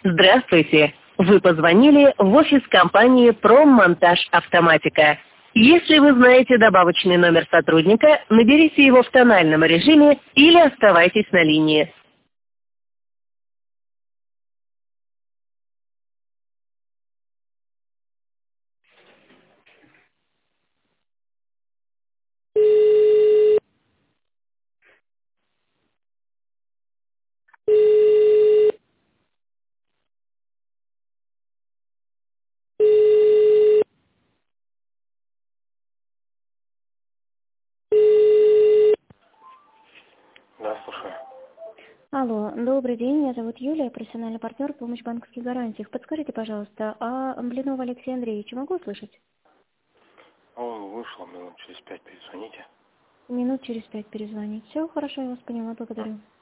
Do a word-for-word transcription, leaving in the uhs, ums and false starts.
Здравствуйте! Вы позвонили в офис компании «Проммонтаж Автоматика». Если вы знаете добавочный номер сотрудника, наберите его в тональном режиме или оставайтесь на линии. Да, слушаю. Алло, добрый день, меня зовут Юлия, профессиональный партнер помощь в банковских гарантиях. Подскажите, пожалуйста, а Блинова Алексея Андреевича могу услышать? Он вышел минут через пять, перезвоните. Минут через пять перезвонить. Все, хорошо, я вас поняла, благодарю.